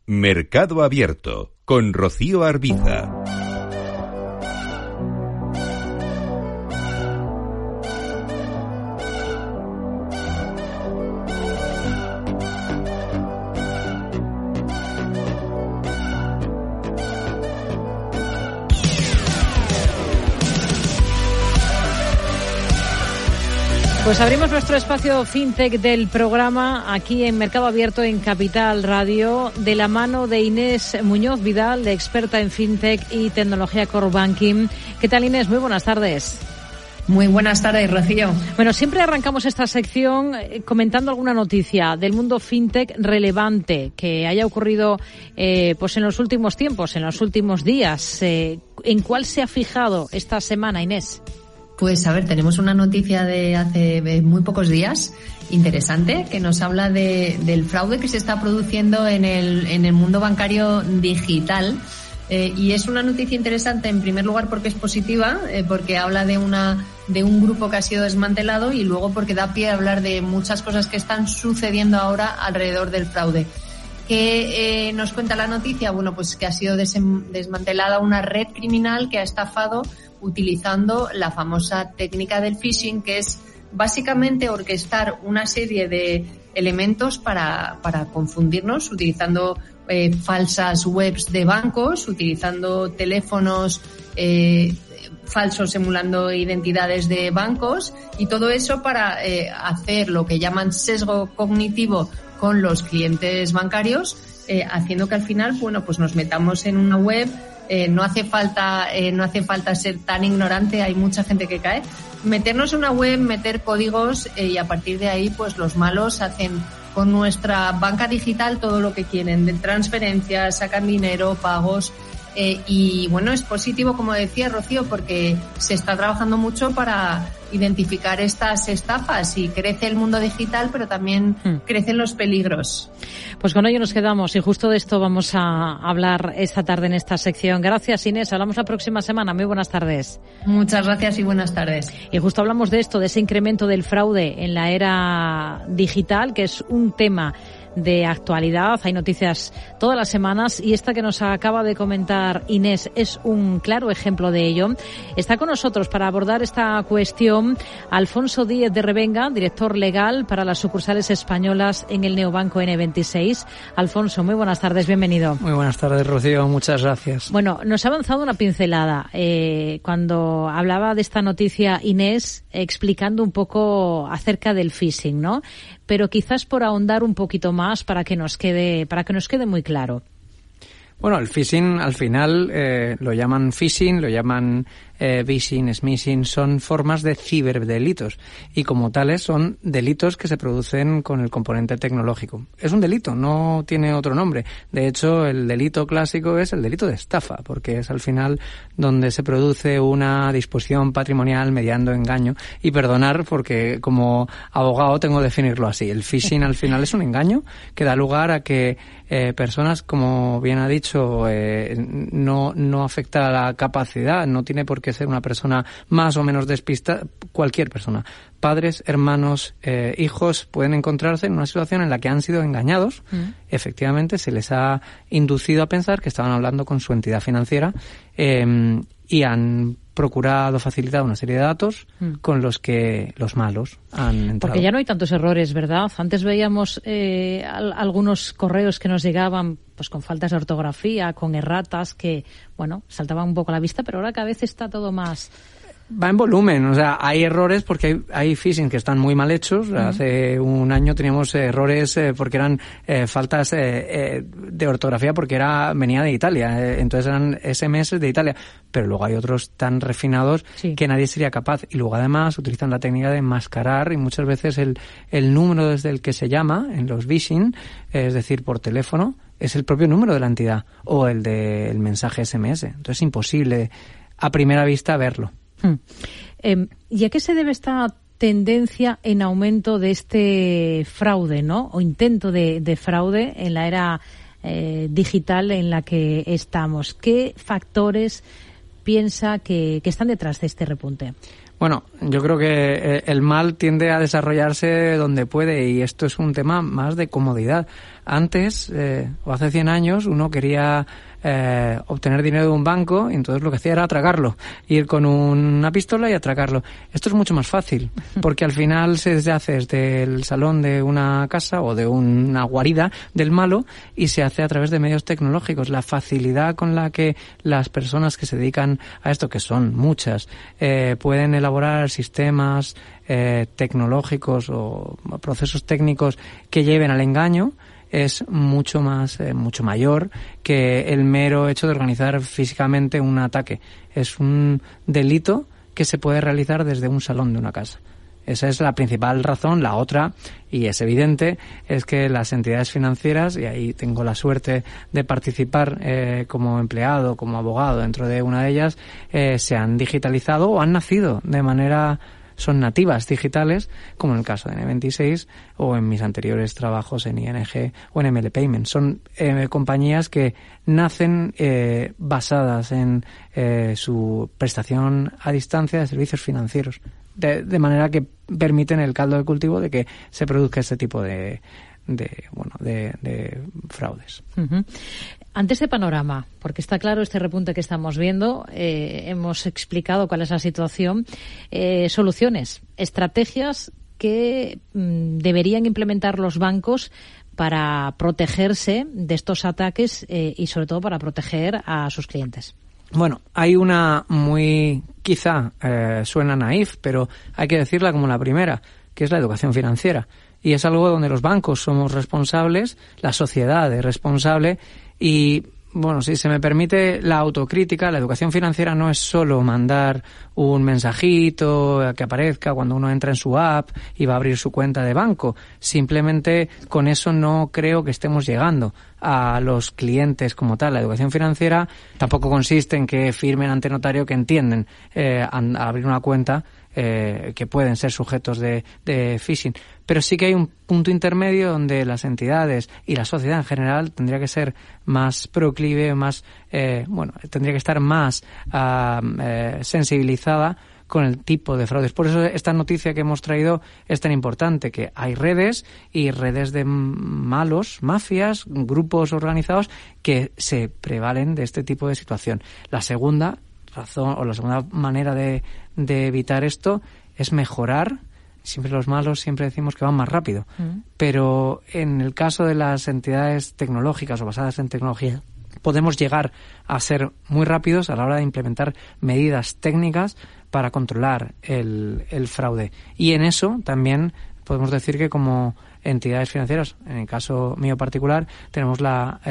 Mercado Abierto con Rocío Arbiza. Pues abrimos nuestro espacio FinTech del programa aquí en Mercado Abierto en Capital Radio, de la mano de Inés Muñoz Vidal, de experta en FinTech y tecnología Core Banking. ¿Qué tal, Inés? Muy buenas tardes. Muy buenas tardes, Rocío. Bueno, siempre arrancamos esta sección comentando alguna noticia del mundo FinTech relevante que haya ocurrido pues en los últimos tiempos, en los últimos días. ¿En cuál se ha fijado esta semana, Inés? Pues a ver, tenemos una noticia de hace muy pocos días interesante que nos habla del fraude que se está produciendo en el mundo bancario digital. Y es una noticia interesante en primer lugar porque es positiva, porque habla de un grupo que ha sido desmantelado, y luego porque da pie a hablar de muchas cosas que están sucediendo ahora alrededor del fraude. ¿Qué nos cuenta la noticia? Bueno, pues que ha sido desmantelada una red criminal que ha estafado utilizando la famosa técnica del phishing, que es básicamente orquestar una serie de elementos para confundirnos, utilizando falsas webs de bancos, utilizando teléfonos falsos emulando identidades de bancos, y todo eso para hacer lo que llaman sesgo cognitivo con los clientes bancarios, haciendo que al final, bueno, pues nos metamos en una web. No hace falta ser tan ignorante, hay mucha gente que cae. Meternos en una web, meter códigos, y a partir de ahí, pues los malos hacen con nuestra banca digital todo lo que quieren, de transferencias, sacan dinero, pagos. Y bueno, es positivo, como decía Rocío, porque se está trabajando mucho para identificar estas estafas, y crece el mundo digital, pero también crecen los peligros. Pues con ello nos quedamos, y justo de esto vamos a hablar esta tarde en esta sección. Gracias, Inés. Hablamos la próxima semana. Muy buenas tardes. Muchas gracias y buenas tardes. Y justo hablamos de esto, de ese incremento del fraude en la era digital, que es un tema de actualidad. Hay noticias todas las semanas, y esta que nos acaba de comentar Inés es un claro ejemplo de ello. Está con nosotros para abordar esta cuestión Alfonso Díez de Revenga, director legal para las sucursales españolas en el neobanco N26. Alfonso, muy buenas tardes, bienvenido. Muy buenas tardes, Rocío, muchas gracias. Bueno, nos ha avanzado una pincelada cuando hablaba de esta noticia Inés, explicando un poco acerca del phishing, ¿no? Pero quizás por ahondar un poquito más para que nos quede muy claro. Bueno, el phishing al final lo llaman phishing, lo llaman phishing, smishing, son formas de ciberdelitos, y como tales son delitos que se producen con el componente tecnológico. Es un delito, no tiene otro nombre. De hecho, el delito clásico es el delito de estafa, porque es al final donde se produce una disposición patrimonial mediando engaño. Y perdonar, porque como abogado tengo que definirlo así. El phishing al final es un engaño que da lugar a que personas, como bien ha dicho, no afecta a la capacidad, no tiene por qué ser una persona más o menos despistada, cualquier persona. Padres, hermanos, hijos pueden encontrarse en una situación en la que han sido engañados. Efectivamente, se les ha inducido a pensar que estaban hablando con su entidad financiera y han procurado facilitar una serie de datos con los que los malos han entrado. Porque ya no hay tantos errores, ¿verdad? Antes veíamos algunos correos que nos llegaban pues con faltas de ortografía, con erratas que, bueno, saltaban un poco a la vista, pero ahora cada vez está todo más... Va en volumen, o sea, hay errores porque hay phishing que están muy mal hechos. Hace un año teníamos errores porque eran faltas de ortografía porque venía de Italia, entonces eran SMS de Italia, pero luego hay otros tan refinados que nadie sería capaz, y luego además utilizan la técnica de enmascarar, y muchas veces el número desde el que se llama en los phishing, es decir, por teléfono, es el propio número de la entidad o el del mensaje SMS, entonces es imposible a primera vista verlo. ¿Y a qué se debe esta tendencia en aumento de este fraude, ¿no? O intento de fraude en la era digital en la que estamos. ¿Qué factores piensa que están detrás de este repunte? Bueno, yo creo que el mal tiende a desarrollarse donde puede y esto es un tema más de comodidad. Antes, o hace 100 años, uno quería obtener dinero de un banco y entonces lo que hacía era atracarlo, ir con una pistola y atracarlo. Esto es mucho más fácil, porque al final se hace desde el salón de una casa o de una guarida del malo y se hace a través de medios tecnológicos. La facilidad con la que las personas que se dedican a esto, que son muchas, pueden elaborar sistemas tecnológicos o procesos técnicos que lleven al engaño, es mucho mayor que el mero hecho de organizar físicamente un ataque. Es un delito que se puede realizar desde un salón de una casa. Esa es la principal razón. La otra, y es evidente, es que las entidades financieras, y ahí tengo la suerte de participar como empleado, como abogado dentro de una de ellas, se han digitalizado o han nacido de manera... son nativas digitales, como en el caso de N26 o en mis anteriores trabajos en ING o en ML Payments. Son compañías que nacen basadas en su prestación a distancia de servicios financieros, de manera que permiten el caldo de cultivo de que se produzca este tipo de fraudes. Uh-huh. Ante este panorama, porque está claro este repunte que estamos viendo, hemos explicado cuál es la situación, soluciones, estrategias que deberían implementar los bancos para protegerse de estos ataques y sobre todo para proteger a sus clientes. Bueno, hay una muy, quizá suena naif, pero hay que decirla como la primera, que es la educación financiera. Y es algo donde los bancos somos responsables, la sociedad es responsable y, bueno, si se me permite la autocrítica, la educación financiera no es solo mandar un mensajito que aparezca cuando uno entra en su app y va a abrir su cuenta de banco. Simplemente con eso no creo que estemos llegando a los clientes como tal. La educación financiera tampoco consiste en que firmen ante notario que entienden al abrir una cuenta que pueden ser sujetos de phishing. Pero sí que hay un punto intermedio donde las entidades y la sociedad en general tendría que ser más proclive, tendría que estar más sensibilizada con el tipo de fraudes. Por eso esta noticia que hemos traído es tan importante, que hay redes y redes de malos, mafias, grupos organizados que se prevalen de este tipo de situación. La segunda razón o la segunda manera de evitar esto es mejorar. Siempre los malos siempre decimos que van más rápido, pero en el caso de las entidades tecnológicas o basadas en tecnología podemos llegar a ser muy rápidos a la hora de implementar medidas técnicas para controlar el fraude. Y en eso también podemos decir que como entidades financieras, en el caso mío particular, tenemos la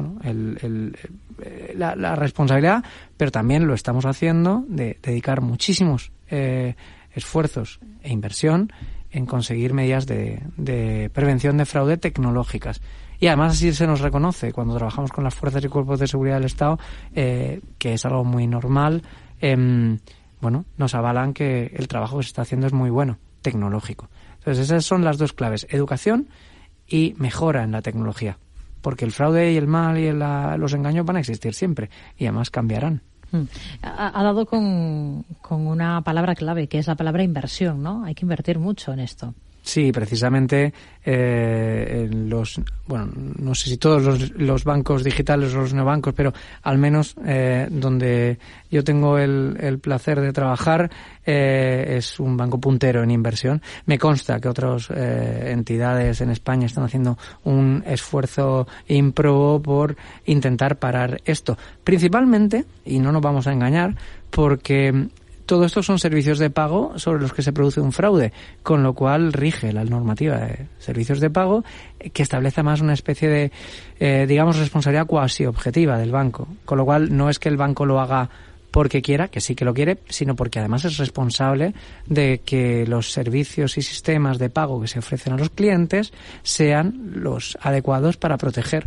responsabilidad, pero también lo estamos haciendo de dedicar muchísimos esfuerzos e inversión en conseguir medidas de prevención de fraude tecnológicas. Y además así se nos reconoce cuando trabajamos con las fuerzas y cuerpos de seguridad del Estado, que es algo muy normal. Nos avalan que el trabajo que se está haciendo es muy bueno, tecnológico. Entonces esas son las dos claves, educación y mejora en la tecnología, porque el fraude y el mal y los engaños van a existir siempre y además cambiarán. Ha dado con una palabra clave, que es la palabra inversión, ¿no? Hay que invertir mucho en esto. Sí, precisamente no sé si todos los bancos digitales o los neobancos, pero al menos donde yo tengo el placer de trabajar es un banco puntero en inversión. Me consta que otras entidades en España están haciendo un esfuerzo ímprobo por intentar parar esto. Principalmente, y no nos vamos a engañar, porque todo esto son servicios de pago sobre los que se produce un fraude, con lo cual rige la normativa de servicios de pago que establece más una especie de, responsabilidad cuasi objetiva del banco. Con lo cual no es que el banco lo haga porque quiera, que sí que lo quiere, sino porque además es responsable de que los servicios y sistemas de pago que se ofrecen a los clientes sean los adecuados para proteger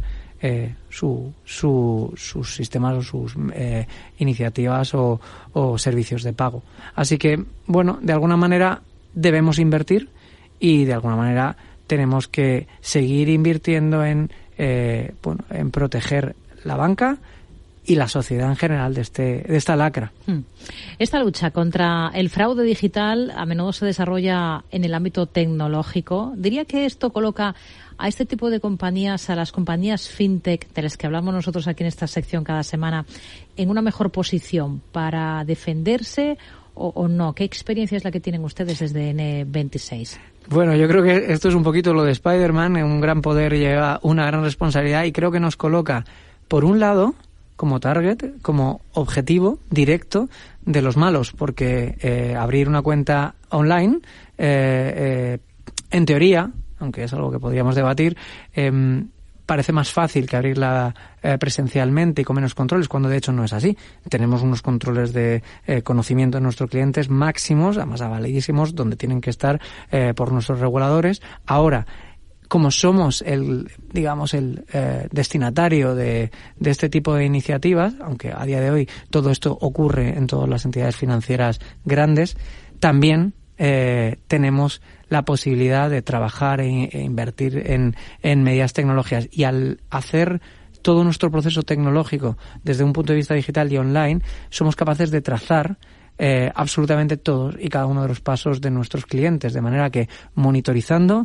sus sistemas o sus iniciativas o servicios de pago. Así que, de alguna manera debemos invertir y de alguna manera tenemos que seguir invirtiendo en proteger la banca y la sociedad en general de esta lacra. Esta lucha contra el fraude digital a menudo se desarrolla en el ámbito tecnológico. Diría que esto coloca a este tipo de compañías, a las compañías fintech de las que hablamos nosotros aquí en esta sección cada semana, en una mejor posición para defenderse o no. ¿Qué experiencia es la que tienen ustedes desde N26? Bueno, yo creo que esto es un poquito lo de Spider-Man, un gran poder lleva una gran responsabilidad, y creo que nos coloca, por un lado, como target, como objetivo directo de los malos, porque abrir una cuenta online, en teoría, aunque es algo que podríamos debatir, parece más fácil que abrirla presencialmente y con menos controles, cuando de hecho no es así. Tenemos unos controles de conocimiento de nuestros clientes máximos, además avalidísimos, donde tienen que estar por nuestros reguladores. Ahora, como somos el destinatario de este tipo de iniciativas, aunque a día de hoy todo esto ocurre en todas las entidades financieras grandes, también tenemos la posibilidad de trabajar e invertir en medidas tecnológicas. Y al hacer todo nuestro proceso tecnológico desde un punto de vista digital y online, somos capaces de trazar absolutamente todos y cada uno de los pasos de nuestros clientes, de manera que monitorizando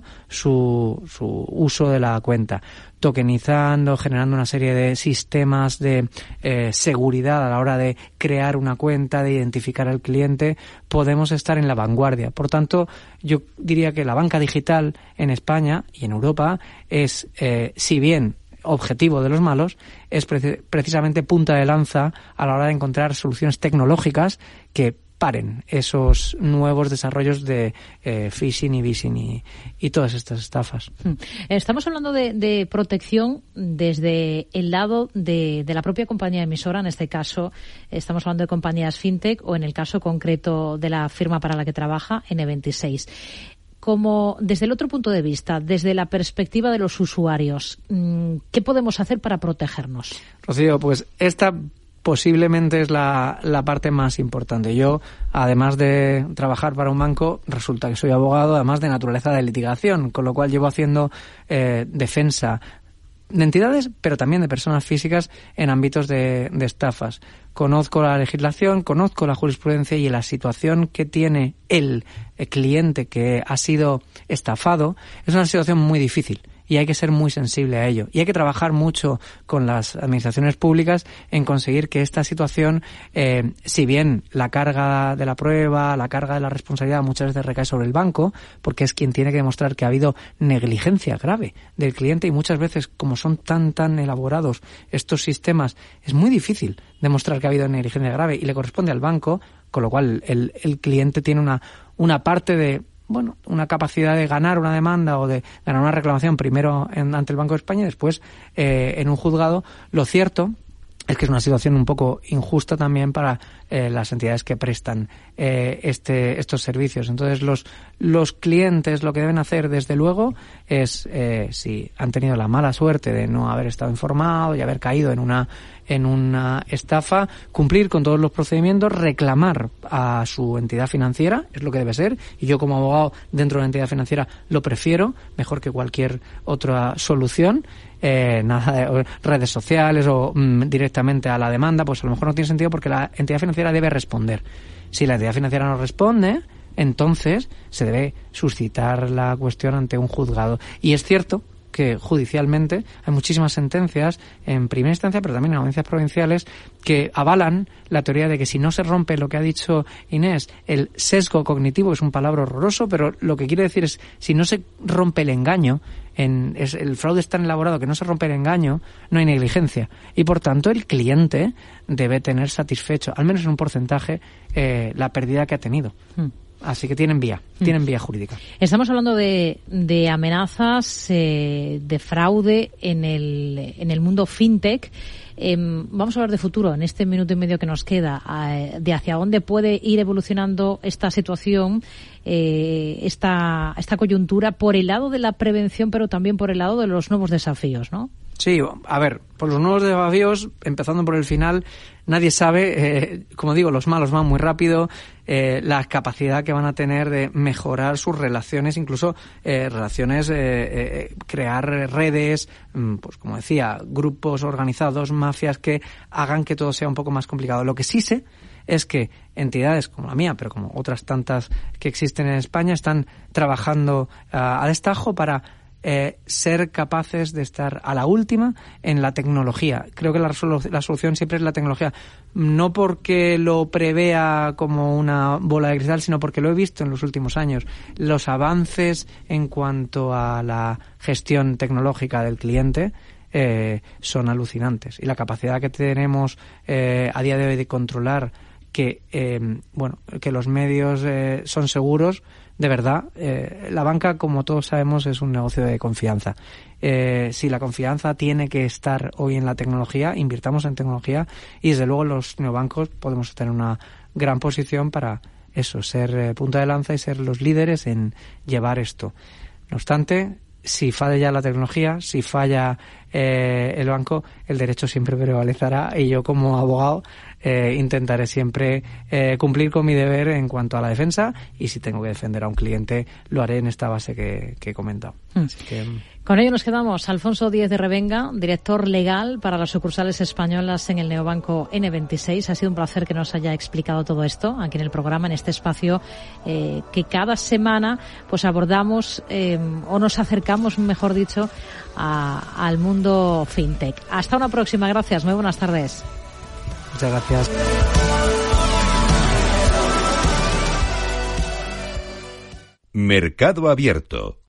su uso de la cuenta, tokenizando, generando una serie de sistemas de seguridad a la hora de crear una cuenta, de identificar al cliente, podemos estar en la vanguardia. Por tanto, yo diría que la banca digital en España y en Europa es, si bien objetivo de los malos, es precisamente punta de lanza a la hora de encontrar soluciones tecnológicas que paren esos nuevos desarrollos de phishing y vishing y todas estas estafas. Estamos hablando de protección desde el lado de la propia compañía emisora. En este caso estamos hablando de compañías fintech, o en el caso concreto de la firma para la que trabaja, N26. Como desde el otro punto de vista, desde la perspectiva de los usuarios, ¿qué podemos hacer para protegernos? Rocío, pues esta posiblemente es la parte más importante. Yo, además de trabajar para un banco, resulta que soy abogado, además de naturaleza de litigación, con lo cual llevo haciendo defensa de entidades, pero también de personas físicas en ámbitos de estafas. Conozco la legislación, conozco la jurisprudencia, y la situación que tiene el cliente que ha sido estafado es una situación muy difícil. Y hay que ser muy sensible a ello. Y hay que trabajar mucho con las administraciones públicas en conseguir que esta situación, si bien la carga de la prueba, la carga de la responsabilidad muchas veces recae sobre el banco, porque es quien tiene que demostrar que ha habido negligencia grave del cliente, y muchas veces, como son tan elaborados estos sistemas, es muy difícil demostrar que ha habido negligencia grave y le corresponde al banco, con lo cual el cliente tiene una parte de una capacidad de ganar una demanda o de ganar una reclamación primero ante el Banco de España y después en un juzgado. Lo cierto es que es una situación un poco injusta también para las entidades que prestan estos servicios. Entonces los clientes lo que deben hacer, desde luego, es, si han tenido la mala suerte de no haber estado informado y haber caído en una estafa, cumplir con todos los procedimientos, reclamar a su entidad financiera, es lo que debe ser, y yo como abogado dentro de la entidad financiera lo prefiero mejor que cualquier otra solución. Nada de redes sociales o directamente a la demanda, pues a lo mejor no tiene sentido, porque la entidad financiera debe responder. Si la entidad financiera no responde, entonces se debe suscitar la cuestión ante un juzgado. Y es cierto que judicialmente hay muchísimas sentencias en primera instancia, pero también en audiencias provinciales, que avalan la teoría de que si no se rompe, lo que ha dicho Inés, el sesgo cognitivo, que es un palabra horroroso, pero lo que quiere decir es, si no se rompe el engaño, el fraude es tan elaborado que no se rompe el engaño, no hay negligencia. Y por tanto el cliente debe tener satisfecho, al menos en un porcentaje, la pérdida que ha tenido. Así que tienen vía jurídica. Estamos hablando de amenazas, de fraude en el mundo fintech. Vamos a hablar de futuro en este minuto y medio que nos queda, de hacia dónde puede ir evolucionando esta situación, esta coyuntura, por el lado de la prevención, pero también por el lado de los nuevos desafíos, ¿no? Sí, a ver, por los nuevos desafíos, empezando por el final, nadie sabe, como digo, los malos van muy rápido, la capacidad que van a tener de mejorar sus relaciones, incluso relaciones, crear redes, pues como decía, grupos organizados, mafias que hagan que todo sea un poco más complicado. Lo que sí sé es que entidades como la mía, pero como otras tantas que existen en España, están trabajando a destajo para ser capaces de estar a la última en la tecnología. Creo que la solución siempre es la tecnología. No porque lo prevea como una bola de cristal, sino porque lo he visto en los últimos años. Los avances en cuanto a la gestión tecnológica del cliente son alucinantes. Y la capacidad que tenemos a día de hoy de controlar que los medios son seguros, de verdad, la banca, como todos sabemos, es un negocio de confianza. Si la confianza tiene que estar hoy en la tecnología, invirtamos en tecnología y desde luego los neobancos podemos tener una gran posición para eso, ser punta de lanza y ser los líderes en llevar esto. No obstante, si falla ya la tecnología, si falla el banco, el derecho siempre prevalecerá y yo como abogado intentaré siempre cumplir con mi deber en cuanto a la defensa y si tengo que defender a un cliente lo haré en esta base que he comentado. Así que, con ello nos quedamos. Alfonso Díez de Revenga, director legal para las sucursales españolas en el neobanco N26. Ha sido un placer que nos haya explicado todo esto aquí en el programa, en este espacio que cada semana pues abordamos o nos acercamos, mejor dicho, al mundo fintech. Hasta una próxima. Gracias. Muy buenas tardes. Muchas gracias. Mercado Abierto